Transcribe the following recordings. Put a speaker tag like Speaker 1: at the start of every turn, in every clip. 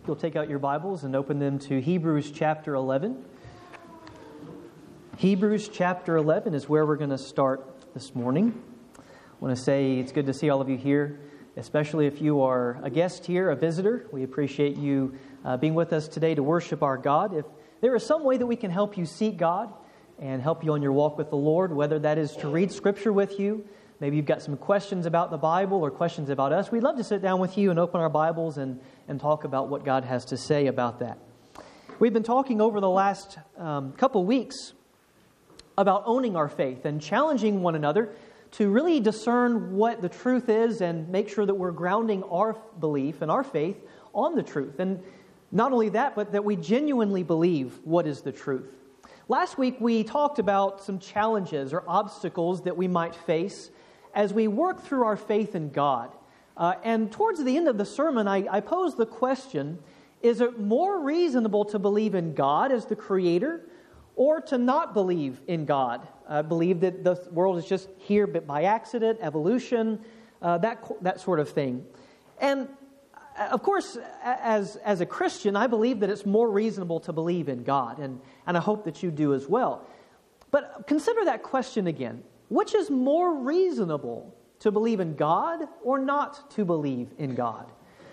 Speaker 1: you'll take out your Bibles and open them to Hebrews chapter 11. Hebrews chapter 11 is where we're going to start this morning. I want to say it's good to see all of you here, especially if you are a guest here, a visitor. We appreciate you being with us today to worship our God. If there is some way that we can help you seek God and help you on your walk with the Lord, whether that is to read Scripture with you, maybe you've got some questions about the Bible or questions about us, we'd love to sit down with you and open our Bibles and talk about what God has to say about that. We've been talking over the last couple weeks about owning our faith and challenging one another to really discern what the truth is and make sure that we're grounding our belief and our faith on the truth. And not only that, but that we genuinely believe what is the truth. Last week we talked about some challenges or obstacles that we might face as we work through our faith in God. And towards the end of the sermon, I posed the question, is it more reasonable to believe in God as the Creator or to not believe in God? Believe that the world is just here but by accident, evolution, that sort of thing. And of course, as a Christian, I believe that it's more reasonable to believe in God, and I hope that you do as well. But consider that question again. Which is more reasonable, to believe in God or not to believe in God?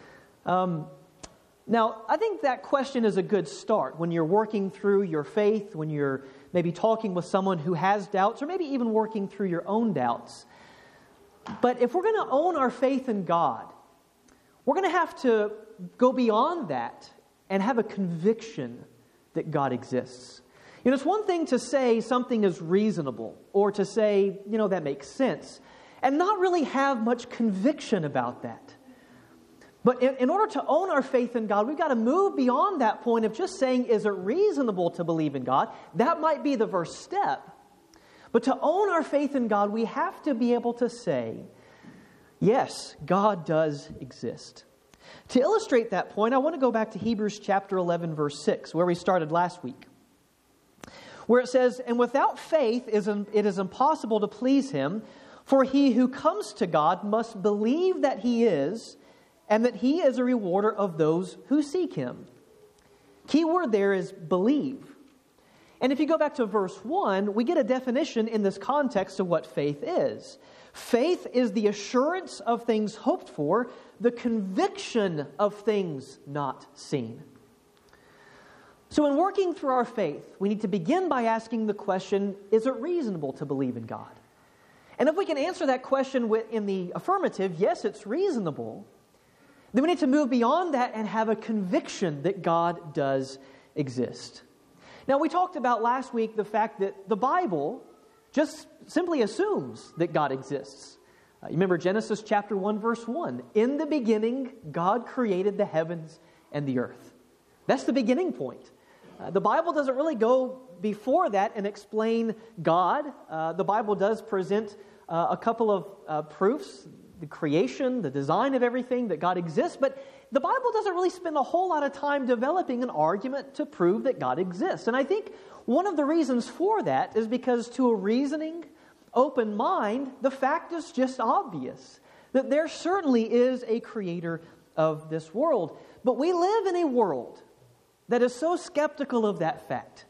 Speaker 1: Now, I think that question is a good start when you're working through your faith, when you're maybe talking with someone who has doubts, or maybe even working through your own doubts. But if we're going to own our faith in God, we're going to have to go beyond that and have a conviction that God exists. You know, it's one thing to say something is reasonable or to say, that makes sense, and not really have much conviction about that. But in order to own our faith in God, we've got to move beyond that point of just saying, is it reasonable to believe in God? That might be the first step. But to own our faith in God, we have to be able to say, yes, God does exist. To illustrate that point, I want to go back to Hebrews chapter 11, verse 6, where we started last week, where it says, "And without faith it is impossible to please Him, for he who comes to God must believe that He is, and that He is a rewarder of those who seek Him." Key word there is believe. And if you go back to verse 1, we get a definition in this context of what faith is. Faith is the assurance of things hoped for, the conviction of things not seen. So in working through our faith, we need to begin by asking the question, is it reasonable to believe in God? And if we can answer that question in the affirmative, yes, it's reasonable, then we need to move beyond that and have a conviction that God does exist. Now, we talked about last week the fact that the Bible just simply assumes that God exists. You remember Genesis chapter 1, verse 1. In the beginning, God created the heavens and the earth. That's the beginning point. The Bible doesn't really go before that and explain God. The Bible does present a couple of proofs, the creation, the design of everything, that God exists, but the Bible doesn't really spend a whole lot of time developing an argument to prove that God exists. And I think one of the reasons for that is because to a reasoning, open mind, the fact is just obvious, that there certainly is a creator of this world. But we live in a world that is so skeptical of that fact.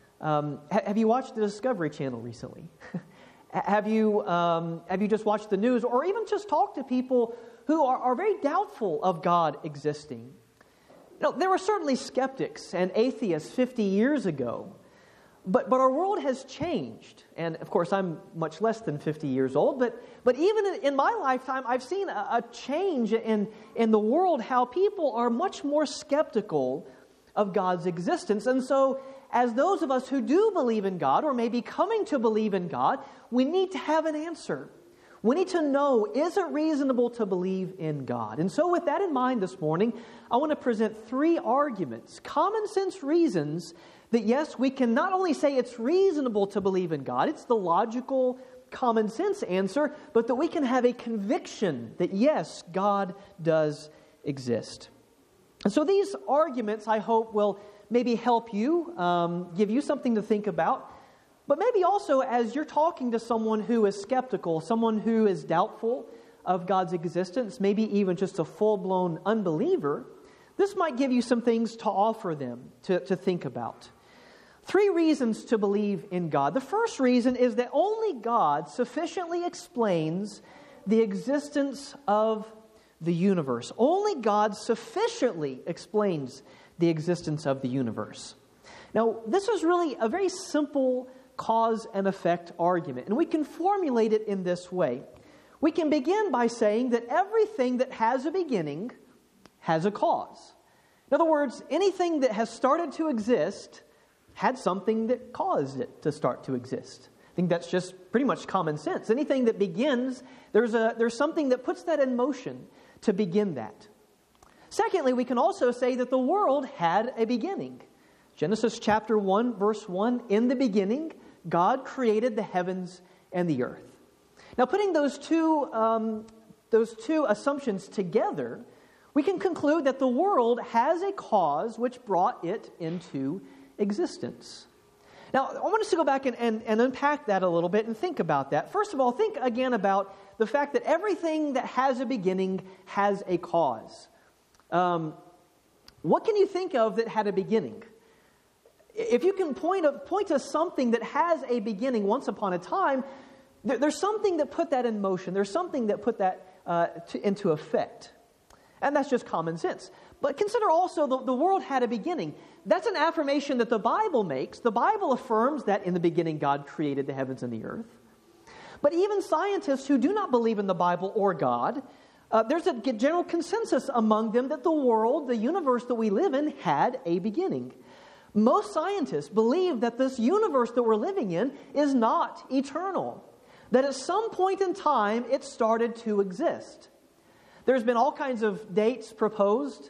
Speaker 1: Have you watched the Discovery Channel recently? Have you just watched the news or even just talked to people who are very doubtful of God existing? There were certainly skeptics and atheists 50 years ago, but our world has changed. And of course, I'm much less than 50 years old, but even in my lifetime, I've seen a change in the world, how people are much more skeptical of God's existence. And so, as those of us who do believe in God, or maybe coming to believe in God, we need to have an answer. We need to know, is it reasonable to believe in God? And so with that in mind this morning, I want to present 3 arguments, common sense reasons that yes, we can not only say it's reasonable to believe in God, it's the logical, common sense answer, but that we can have a conviction that yes, God does exist. And so these arguments, I hope, will maybe help you, give you something to think about. But maybe also as you're talking to someone who is skeptical, someone who is doubtful of God's existence, maybe even just a full-blown unbeliever, this might give you some things to offer them to think about. 3 reasons to believe in God. The first reason is that only God sufficiently explains the existence of the universe. Only God sufficiently explains the existence of the universe. Now, this is really a very simple cause and effect argument, and we can formulate it in this way. We can begin by saying that everything that has a beginning has a cause. In other words, anything that has started to exist had something that caused it to start to exist. I think that's just pretty much common sense. Anything that begins, there's something that puts that in motion to begin that. Secondly, we can also say that the world had a beginning. Genesis chapter 1, verse 1, in the beginning, God created the heavens and the earth. Now, putting those two assumptions together, we can conclude that the world has a cause which brought it into existence. Now, I want us to go back and unpack that a little bit and think about that. First of all, think again about the fact that everything that has a beginning has a cause. What can you think of that had a beginning? If you can point to something that has a beginning once upon a time, there's something that put that in motion. There's something that put that into effect. And that's just common sense. But consider also the world had a beginning. That's an affirmation that the Bible makes. The Bible affirms that in the beginning God created the heavens and the earth. But even scientists who do not believe in the Bible or God, there's a general consensus among them that the world, the universe that we live in, had a beginning. Most scientists believe that this universe that we're living in is not eternal. That at some point in time it started to exist. There's been all kinds of dates proposed,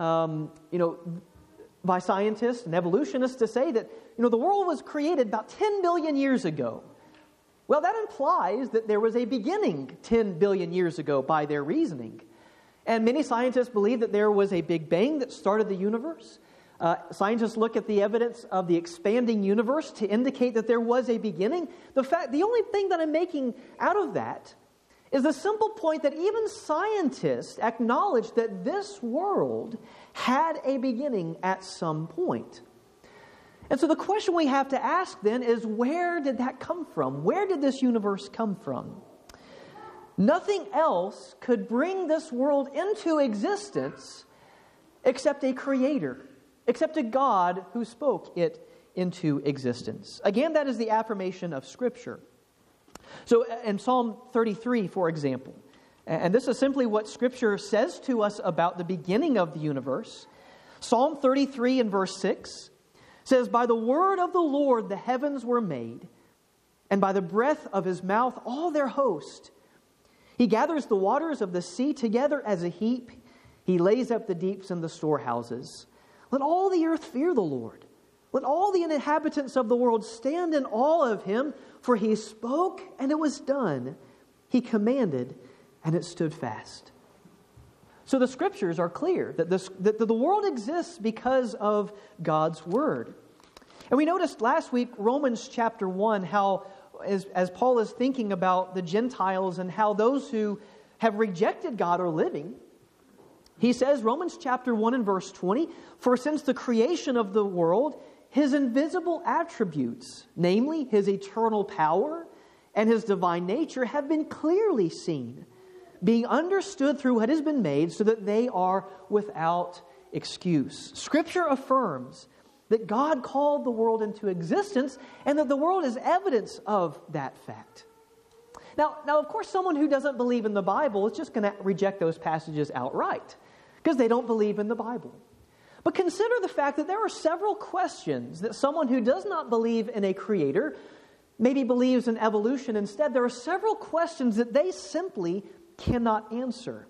Speaker 1: by scientists and evolutionists to say that, the world was created about 10 billion years ago. Well, that implies that there was a beginning 10 billion years ago by their reasoning. And many scientists believe that there was a Big Bang that started the universe. Scientists look at the evidence of the expanding universe to indicate that there was a beginning. The only thing that I'm making out of that is the simple point that even scientists acknowledge that this world had a beginning at some point. And so the question we have to ask then is, where did that come from? Where did this universe come from? Nothing else could bring this world into existence except a creator, except a God who spoke it into existence. Again, that is the affirmation of Scripture. So in Psalm 33, for example, and this is simply what Scripture says to us about the beginning of the universe. Psalm 33 and verse 6 says, "By the word of the Lord the heavens were made, and by the breath of his mouth all their host. He gathers the waters of the sea together as a heap. He lays up the deeps in the storehouses. Let all the earth fear the Lord. Let all the inhabitants of the world stand in awe of him, for he spoke and it was done. He commanded and it stood fast." So the Scriptures are clear that the world exists because of God's Word. And we noticed last week, Romans chapter 1, how as Paul is thinking about the Gentiles and how those who have rejected God are living, he says, Romans chapter 1 and verse 20, "For since the creation of the world, his invisible attributes, namely his eternal power and his divine nature, have been clearly seen, being understood through what has been made, so that they are without excuse." Scripture affirms that God called the world into existence and that the world is evidence of that fact. Now, of course, someone who doesn't believe in the Bible is just going to reject those passages outright because they don't believe in the Bible. But consider the fact that there are several questions that someone who does not believe in a creator, maybe believes in evolution instead, there are several questions that they simply cannot answer.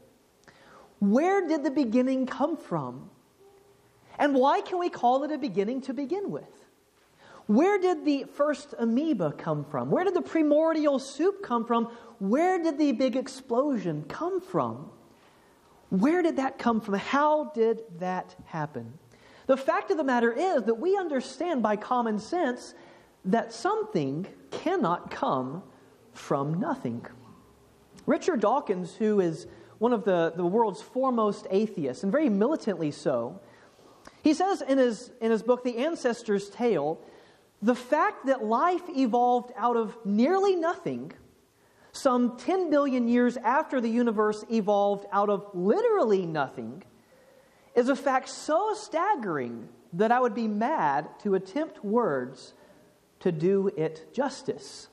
Speaker 1: Where did the beginning come from? And why can we call it a beginning to begin with? Where did the first amoeba come from? Where did the primordial soup come from? Where did the big explosion come from? Where did that come from? How did that happen? The fact of the matter is that we understand by common sense that something cannot come from nothing. Richard Dawkins, who is one of the world's foremost atheists, and very militantly so. He says in his book, The Ancestor's Tale, the fact that life evolved out of nearly nothing, some 10 billion years after the universe evolved out of literally nothing, is a fact so staggering that I would be mad to attempt words to do it justice.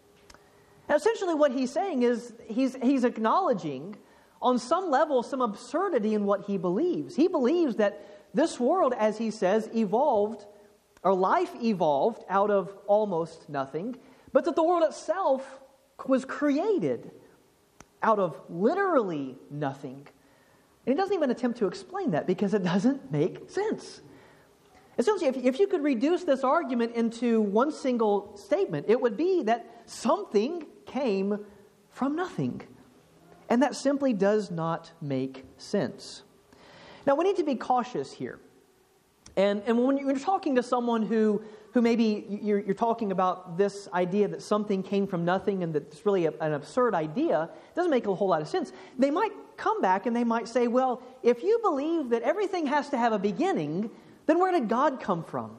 Speaker 1: And essentially what he's saying is he's acknowledging on some level some absurdity in what he believes. He believes that this world, as he says, evolved, or life evolved out of almost nothing, but that the world itself was created out of literally nothing. And he doesn't even attempt to explain that because it doesn't make sense. Essentially, if you could reduce this argument into one single statement, it would be that something came from nothing. And that simply does not make sense. Now, we need to be cautious here. And when you're talking to someone who maybe you're talking about this idea that something came from nothing and that it's really an absurd idea, it doesn't make a whole lot of sense. They might come back and they might say, well, if you believe that everything has to have a beginning, then where did God come from?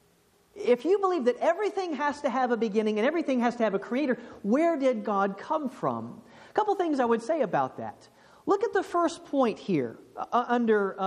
Speaker 1: If you believe that everything has to have a beginning and everything has to have a creator, where did God come from? A couple things I would say about that. Look at the first point here under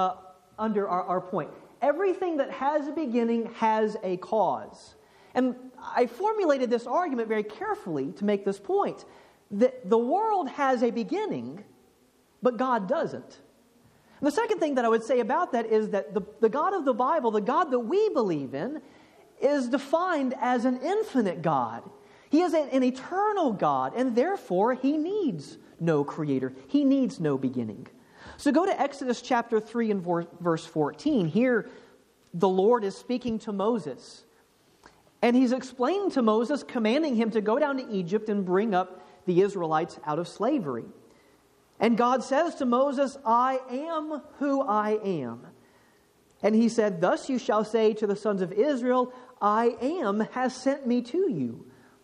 Speaker 1: our point. Everything that has a beginning has a cause. And I formulated this argument very carefully to make this point. That the world has a beginning, but God doesn't. And the second thing that I would say about that is that the God of the Bible, the God that we believe in, is defined as an infinite God. He is an eternal God, and therefore He needs no creator. He needs no beginning. So go to Exodus chapter 3 and verse 14. Here, the Lord is speaking to Moses. And He's explaining to Moses, commanding him to go down to Egypt and bring up the Israelites out of slavery. And God says to Moses, I am who I am. And He said, thus you shall say to the sons of Israel, I am has sent me to you.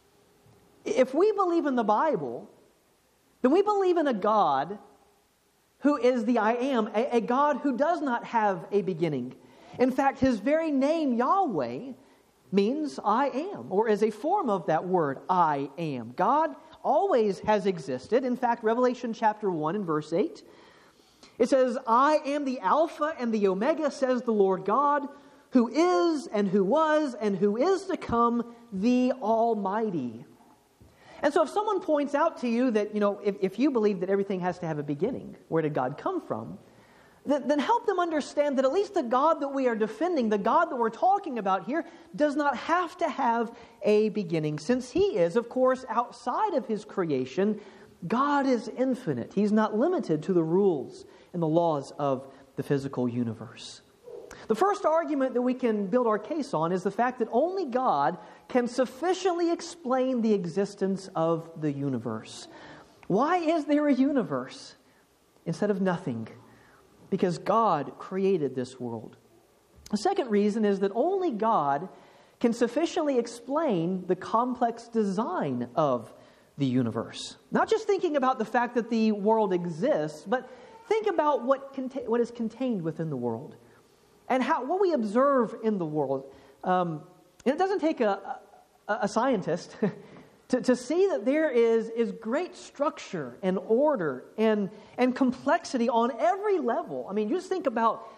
Speaker 1: If we believe in the Bible, then we believe in a God who is the I am, a God who does not have a beginning. In fact, His very name, Yahweh, means I am, or is a form of that word, I am. God always has existed. In fact, Revelation chapter 1 and verse 8, it says, I am the Alpha and the Omega, says the Lord God, who is and who was and who is to come, the Almighty. And so if someone points out to you that, if you believe that everything has to have a beginning, where did God come from? Then help them understand that at least the God that we are defending, the God that we're talking about here, does not have to have a beginning. Since He is, of course, outside of His creation, God is infinite. He's not limited to the rules and the laws of the physical universe. The first argument that we can build our case on is the fact that only God can sufficiently explain the existence of the universe. Why is there a universe instead of nothing? Because God created this world. The second reason is that only God can sufficiently explain the complex design of the universe. Not just thinking about the fact that the world exists, but think about what is contained within the world and what we observe in the world. And it doesn't take a scientist to see that there is great structure and order and complexity on every level. I mean, just think about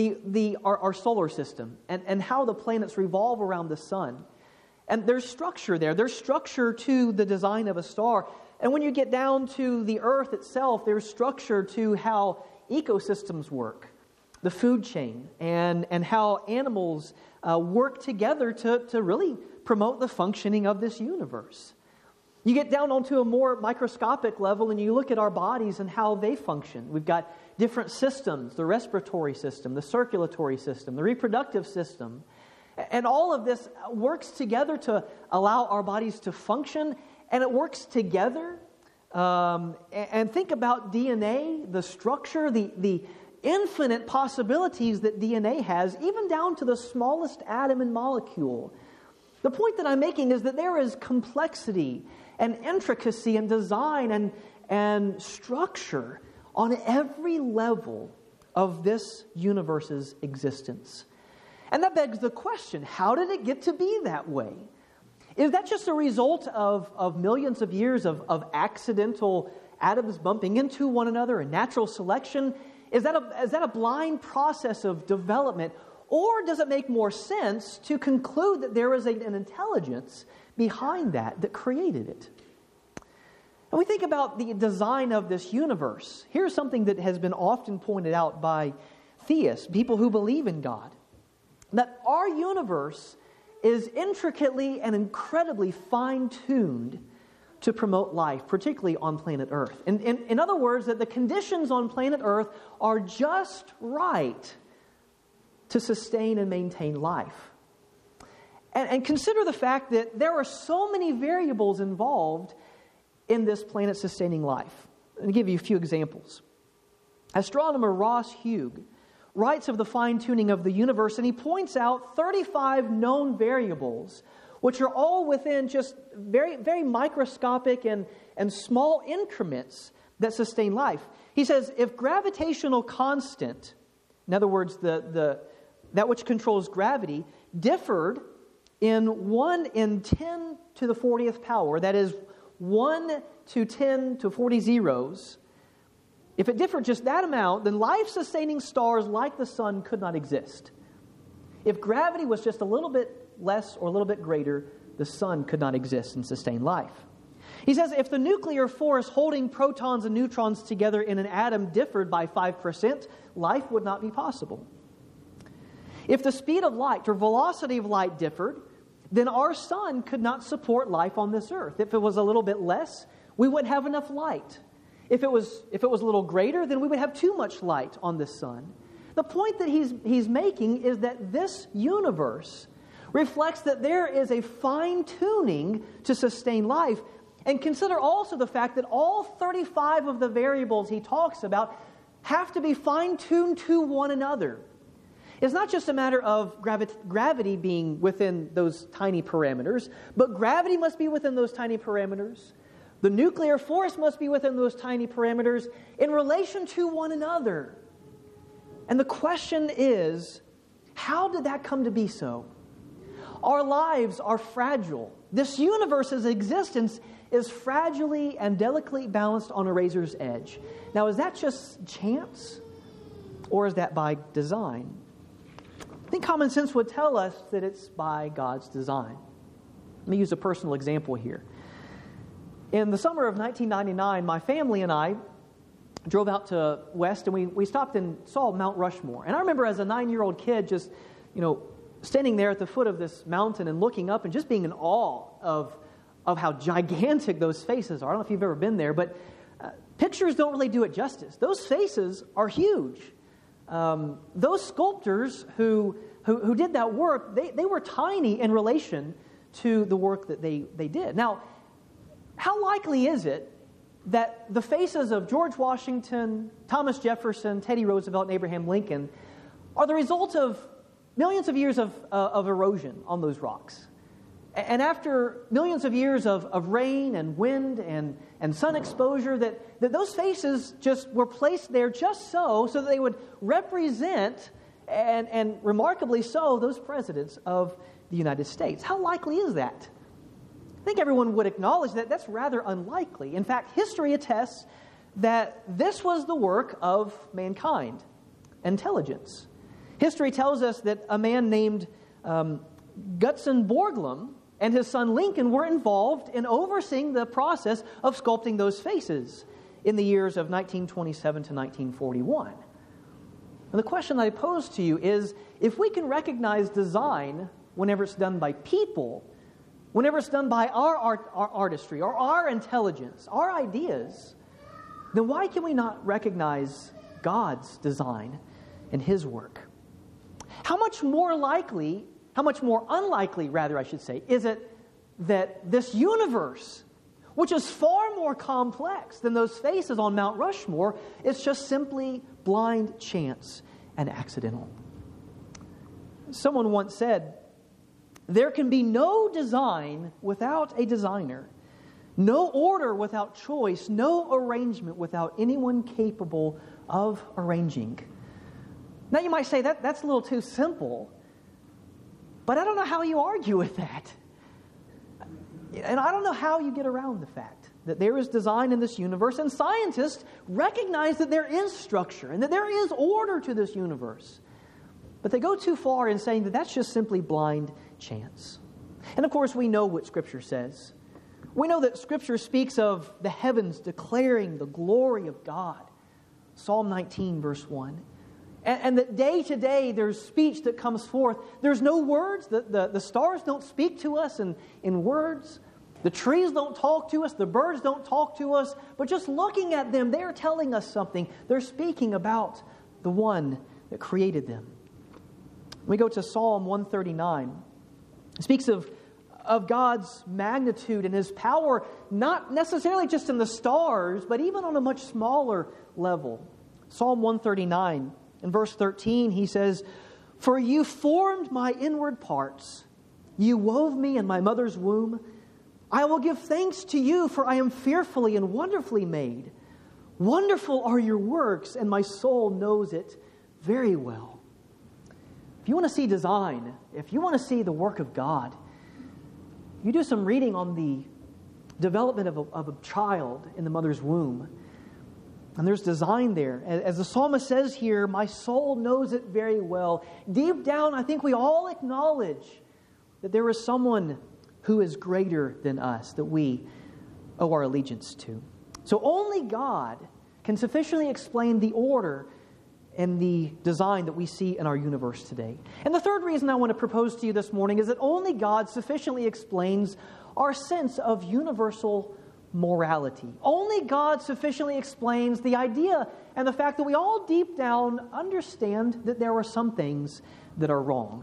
Speaker 1: our solar system and how the planets revolve around the sun. And there's structure there. There's structure to the design of a star. And when you get down to the earth itself, there's structure to how ecosystems work, the food chain, and how animals work together to really promote the functioning of this universe. You get down onto a more microscopic level and you look at our bodies and how they function. We've got different systems, the respiratory system, the circulatory system, the reproductive system. And all of this works together to allow our bodies to function, and it works together. And think about DNA, the structure, the infinite possibilities that DNA has, even down to the smallest atom and molecule. The point that I'm making is that there is complexity and intricacy and design and structure on every level of this universe's existence. And that begs the question, how did it get to be that way? Is that just a result of millions of years of accidental atoms bumping into one another and natural selection? Is that a blind process of development? Or does it make more sense to conclude that there is an intelligence behind that created it? And we think about the design of this universe. Here's something that has been often pointed out by theists, people who believe in God, that our universe is intricately and incredibly fine-tuned to promote life, particularly on planet Earth. In other words, that the conditions on planet Earth are just right to sustain and maintain life. And consider the fact that there are so many variables involved in this planet sustaining life. I'll give you a few examples. Astronomer Ross Hugh writes of the fine-tuning of the universe, and he points out 35 known variables, which are all within just very, very microscopic and small increments that sustain life. He says, if gravitational constant, in other words, that which controls gravity, differed in 1 in 10 to the 40th power, that is 1 to 10 to 40 zeros, if it differed just that amount, then life-sustaining stars like the sun could not exist. If gravity was just a little bit less or a little bit greater, the sun could not exist and sustain life. He says if the nuclear force holding protons and neutrons together in an atom differed by 5%, life would not be possible. If the speed of light or velocity of light differed, then our sun could not support life on this earth. If it was a little bit less, we wouldn't have enough light. If it was a little greater, then we would have too much light on the sun. The point that he's making is that this universe reflects that there is a fine-tuning to sustain life. And consider also the fact that all 35 of the variables he talks about have to be fine-tuned to one another. It's not just a matter of gravity being within those tiny parameters, but gravity must be within those tiny parameters. The nuclear force must be within those tiny parameters in relation to one another. And the question is, how did that come to be so? Our lives are fragile. This universe's existence is fragilely and delicately balanced on a razor's edge. Now, is that just chance? Or is that by design? I think common sense would tell us that it's by God's design. Let me use a personal example here. In the summer of 1999, my family and I drove out to West, and we stopped and saw Mount Rushmore. And I remember as a 9-year-old kid just, standing there at the foot of this mountain and looking up and just being in awe of how gigantic those faces are. I don't know if you've ever been there, but pictures don't really do it justice. Those faces are huge. Those sculptors who did that work, they were tiny in relation to the work that they did. Now, how likely is it that the faces of George Washington, Thomas Jefferson, Teddy Roosevelt, and Abraham Lincoln are the result of millions of years of erosion on those rocks? And after millions of years of rain and wind and sun exposure, that those faces just were placed there just so that they would represent, and remarkably so, those presidents of the United States. How likely is that? I think everyone would acknowledge that that's rather unlikely. In fact, history attests that this was the work of mankind, intelligence. History tells us that a man named Gutzon Borglum and his son Lincoln were involved in overseeing the process of sculpting those faces in the years of 1927 to 1941. And the question I pose to you is, if we can recognize design whenever it's done by people, whenever it's done by our artistry or our intelligence, our ideas, then why can we not recognize God's design and His work? How much more unlikely, I should say, is it that this universe, which is far more complex than those faces on Mount Rushmore, is just simply blind chance and accidental? Someone once said, there can be no design without a designer. No order without choice, no arrangement without anyone capable of arranging. Now you might say that's a little too simple, but I don't know how you argue with that. And I don't know how you get around the fact that there is design in this universe, and scientists recognize that there is structure and that there is order to this universe. But they go too far in saying that that's just simply blind chance. And of course, we know what Scripture says. We know that Scripture speaks of the heavens declaring the glory of God. Psalm 19, verse 1. And that day to day there's speech that comes forth. There's no words. The stars don't speak to us in words. The trees don't talk to us. The birds don't talk to us. But just looking at them, they're telling us something. They're speaking about the one that created them. We go to Psalm 139. It speaks of God's magnitude and His power, not necessarily just in the stars, but even on a much smaller level. Psalm 139, in verse 13, he says, "For you formed my inward parts. You wove me in my mother's womb. I will give thanks to you, for I am fearfully and wonderfully made. Wonderful are your works, and my soul knows it very well." If you want to see design, if you want to see the work of God, you do some reading on the development of a child in the mother's womb. And there's design there. As the psalmist says here, my soul knows it very well. Deep down, I think we all acknowledge that there is someone who is greater than us, that we owe our allegiance to. So only God can sufficiently explain the order and the design that we see in our universe today. And the third reason I want to propose to you this morning is that only God sufficiently explains our sense of universal morality. Only God sufficiently explains the idea and the fact that we all deep down understand that there are some things that are wrong.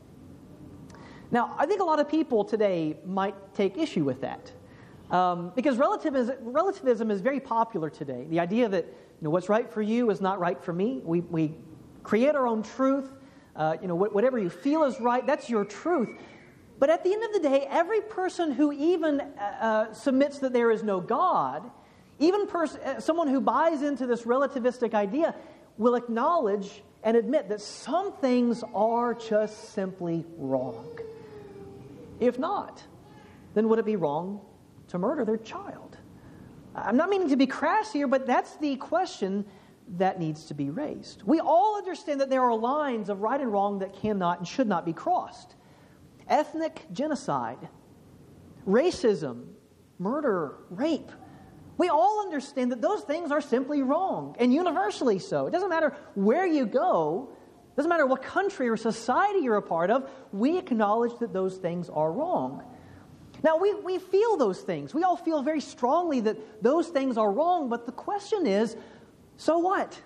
Speaker 1: Now, I think a lot of people today might take issue with that. Because relativism is very popular today. The idea that what's right for you is not right for me. We create our own truth. Whatever you feel is right, that's your truth. But at the end of the day, every person who even submits that there is no God, even someone who buys into this relativistic idea, will acknowledge and admit that some things are just simply wrong. If not, then would it be wrong to murder their child? I'm not meaning to be crass here, but that's the question that needs to be raised. We all understand that there are lines of right and wrong that cannot and should not be crossed. Ethnic genocide, racism, murder, rape. We all understand that those things are simply wrong, and universally so. It doesn't matter where you go, it doesn't matter what country or society you're a part of, we acknowledge that those things are wrong. Now, we feel those things. We all feel very strongly that those things are wrong, but the question is, so what?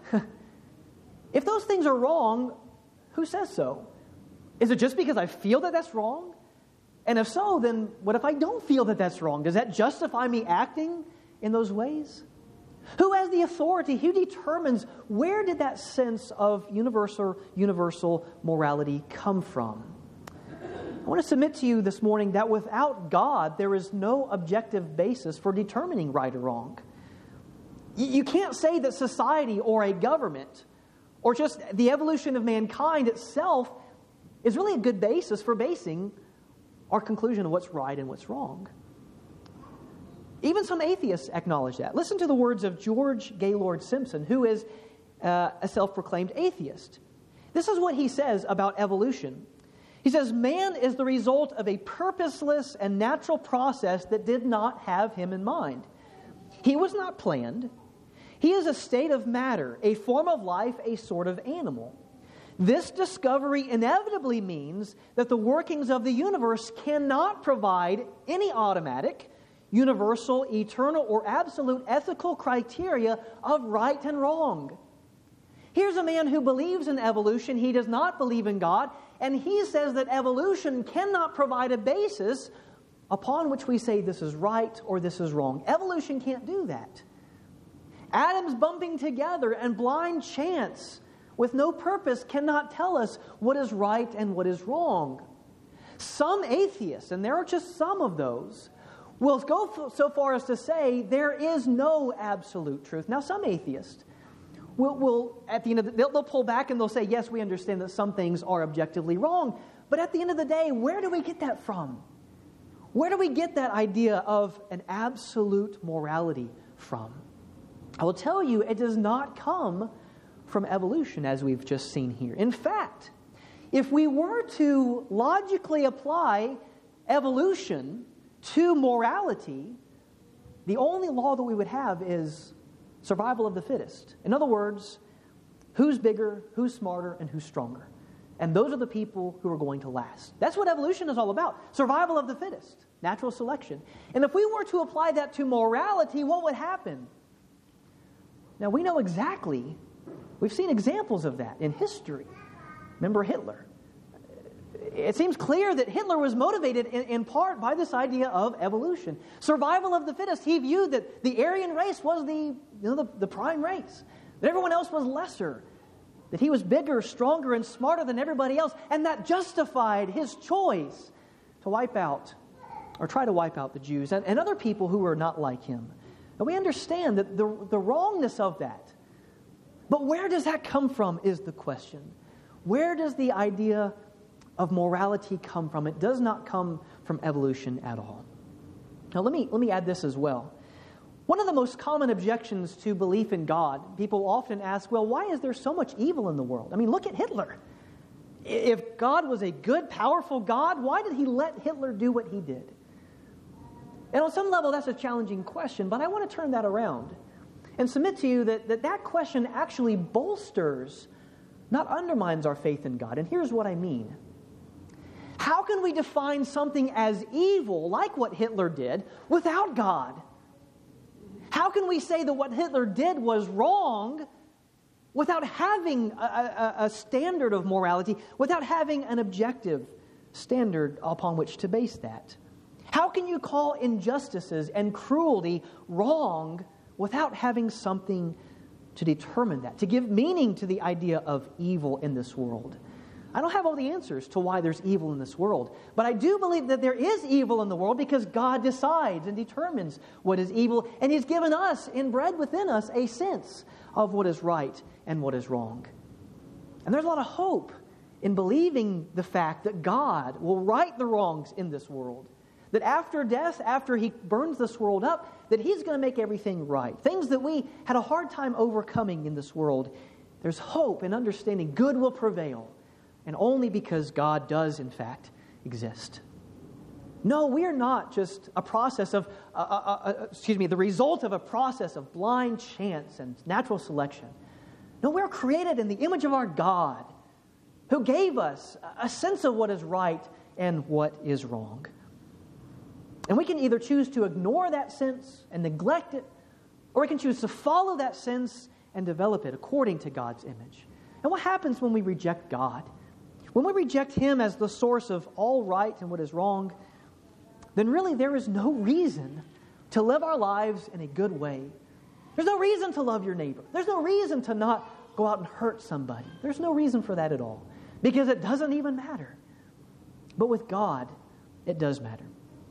Speaker 1: If those things are wrong, who says so? Is it just because I feel that that's wrong? And if so, then what if I don't feel that that's wrong? Does that justify me acting in those ways? Who has the authority? Who determines where did that sense of universal morality come from? I want to submit to you this morning that without God, there is no objective basis for determining right or wrong. You can't say that society or a government or just the evolution of mankind itself is really a good basis for basing our conclusion of what's right and what's wrong. Even some atheists acknowledge that. Listen to the words of George Gaylord Simpson, who is a self-proclaimed atheist. This is what he says about evolution. He says, "Man is the result of a purposeless and natural process that did not have him in mind. He was not planned. He is a state of matter, a form of life, a sort of animal. This discovery inevitably means that the workings of the universe cannot provide any automatic, universal, eternal, or absolute ethical criteria of right and wrong. Here's a man who believes in evolution. He does not believe in God, and he says that evolution cannot provide a basis upon which we say this is right or this is wrong. Evolution can't do that. Atoms bumping together and blind chance with no purpose cannot tell us what is right and what is wrong. Some atheists, and there are just some of those, will go so far as to say there is no absolute truth. Now, some atheists will at the end of they'll pull back and they'll say, yes, we understand that some things are objectively wrong. But at the end of the day, where do we get that from? Where do we get that idea of an absolute morality from? I will tell you, it does not come from evolution, as we've just seen here. In fact, if we were to logically apply evolution to morality, the only law that we would have is survival of the fittest. In other words, who's bigger, who's smarter, and who's stronger. And those are the people who are going to last. That's what evolution is all about. Survival of the fittest, natural selection. And if we were to apply that to morality, what would happen? Now, we know exactly, we've seen examples of that in history. Remember Hitler. It seems clear that Hitler was motivated in part by this idea of evolution. Survival of the fittest. He viewed that the Aryan race was the prime race, that everyone else was lesser, that he was bigger, stronger, and smarter than everybody else, and that justified his choice to wipe out, or try to wipe out the Jews and other people who were not like him. And we understand that the wrongness of that. But where does that come from is the question. Where does the idea of morality come from? It does not come from evolution at all. Now let me add this as well. One of the most common objections to belief in God, people often ask, well, why is there so much evil in the world? I mean, look at Hitler. If God was a good, powerful God, why did he let Hitler do what he did? And on some level, that's a challenging question, but I want to turn that around and submit to you that question actually bolsters, not undermines our faith in God. And here's what I mean. How can we define something as evil, like what Hitler did, without God? How can we say that what Hitler did was wrong without having a standard of morality, without having an objective standard upon which to base that? How can you call injustices and cruelty wrong without having something to determine that, to give meaning to the idea of evil in this world? I don't have all the answers to why there's evil in this world, but I do believe that there is evil in the world because God decides and determines what is evil, and He's given us, inbred within us, a sense of what is right and what is wrong. And there's a lot of hope in believing the fact that God will right the wrongs in this world, that after death, after He burns this world up, that He's going to make everything right. Things that we had a hard time overcoming in this world, there's hope and understanding good will prevail. And only because God does, in fact, exist. No, we are not just a process of, the result of a process of blind chance and natural selection. No, we're created in the image of our God, who gave us a sense of what is right and what is wrong. And we can either choose to ignore that sense and neglect it, or we can choose to follow that sense and develop it according to God's image. And what happens when we reject God? When we reject Him as the source of all right and what is wrong, then really there is no reason to live our lives in a good way. There's no reason to love your neighbor. There's no reason to not go out and hurt somebody. There's no reason for that at all, because it doesn't even matter. But with God, it does matter.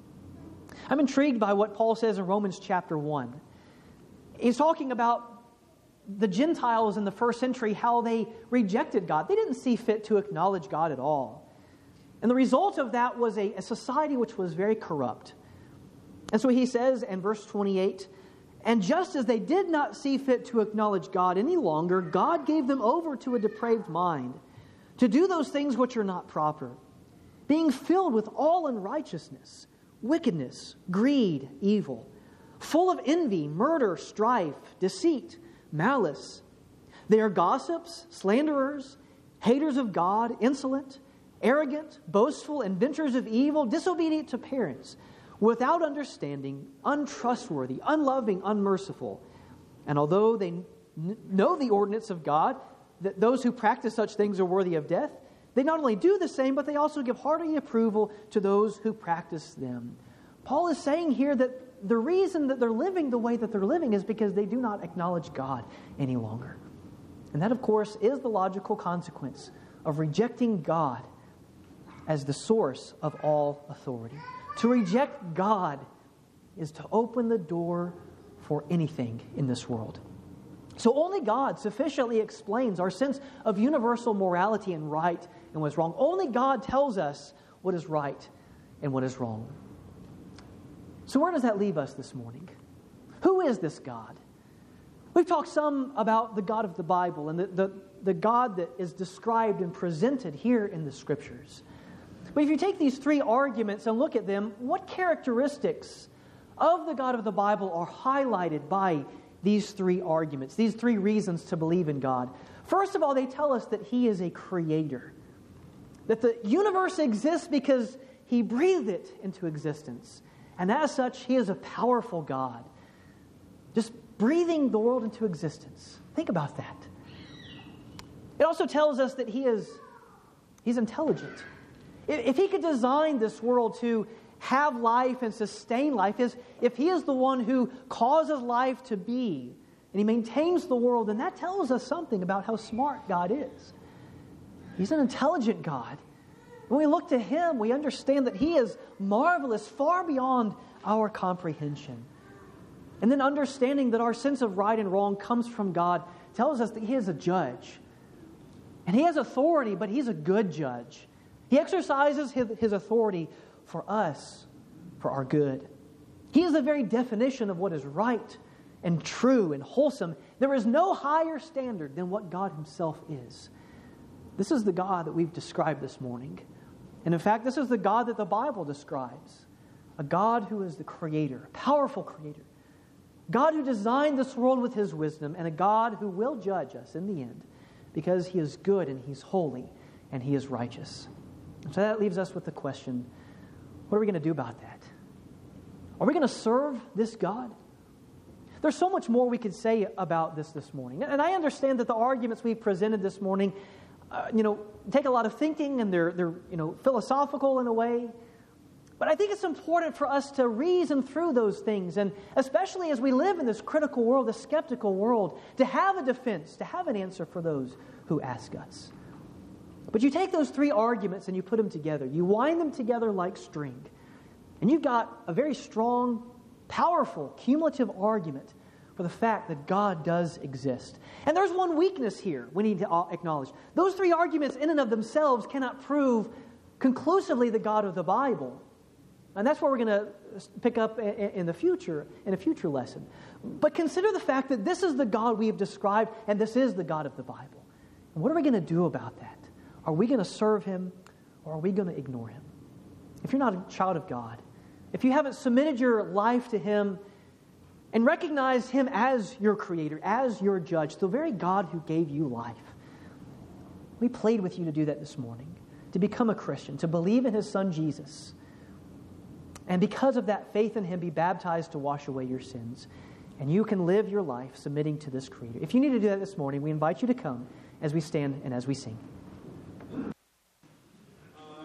Speaker 1: I'm intrigued by what Paul says in Romans chapter 1. He's talking about the Gentiles in the first century, how they rejected God. They didn't see fit to acknowledge God at all. And the result of that was a society which was very corrupt. And so he says in verse 28, and just as they did not see fit to acknowledge God any longer, God gave them over to a depraved mind, to do those things which are not proper, being filled with all unrighteousness, wickedness, greed, evil, full of envy, murder, strife, deceit, malice. They are gossips, slanderers, haters of God, insolent, arrogant, boastful, inventors of evil, disobedient to parents, without understanding, untrustworthy, unloving, unmerciful. And although they know the ordinance of God, that those who practice such things are worthy of death, they not only do the same, but they also give hearty approval to those who practice them. Paul is saying here that the reason that they're living the way that they're living is because they do not acknowledge God any longer. And that, of course, is the logical consequence of rejecting God as the source of all authority. To reject God is to open the door for anything in this world. So only God sufficiently explains our sense of universal morality and right and what is wrong. Only God tells us what is right and what is wrong. So where does that leave us this morning? Who is this God? We've talked some about the God of the Bible and the God that is described and presented here in the Scriptures. But if you take these three arguments and look at them, what characteristics of the God of the Bible are highlighted by these three arguments, these three reasons to believe in God? First of all, they tell us that He is a creator, that the universe exists because He breathed it into existence. And as such, He is a powerful God, just breathing the world into existence. Think about that. It also tells us that He's intelligent. If He could design this world to have life and sustain life, if He is the one who causes life to be, and He maintains the world, then that tells us something about how smart God is. He's an intelligent God. When we look to Him, we understand that He is marvelous, far beyond our comprehension. And then understanding that our sense of right and wrong comes from God tells us that He is a judge. And He has authority, but He's a good judge. He exercises His authority for us, for our good. He is the very definition of what is right and true and wholesome. There is no higher standard than what God Himself is. This is the God that we've described this morning. And in fact, this is the God that the Bible describes. A God who is the creator, a powerful creator. God who designed this world with His wisdom, and a God who will judge us in the end because He is good and He's holy and He is righteous. And so that leaves us with the question, what are we going to do about that? Are we going to serve this God? There's so much more we could say about this morning. And I understand that the arguments we've presented this morning take a lot of thinking, and they're philosophical in a way. But I think it's important for us to reason through those things, and especially as we live in this critical world, this skeptical world, to have a defense, to have an answer for those who ask us. But you take those three arguments and you put them together. You wind them together like string. And you've got a very strong, powerful, cumulative argument for the fact that God does exist. And there's one weakness here we need to acknowledge. Those three arguments in and of themselves cannot prove conclusively the God of the Bible. And that's what we're going to pick up in the future, in a future lesson. But consider the fact that this is the God we have described, and this is the God of the Bible. And what are we going to do about that? Are we going to serve Him, or are we going to ignore Him? If you're not a child of God, if you haven't submitted your life to Him and recognized Him as your creator, as your judge, the very God who gave you life, we plead with you to do that this morning, to become a Christian, to believe in His Son Jesus, and because of that faith in Him, be baptized to wash away your sins. And you can live your life submitting to this Creator. If you need to do that this morning, we invite you to come as we stand and as we sing.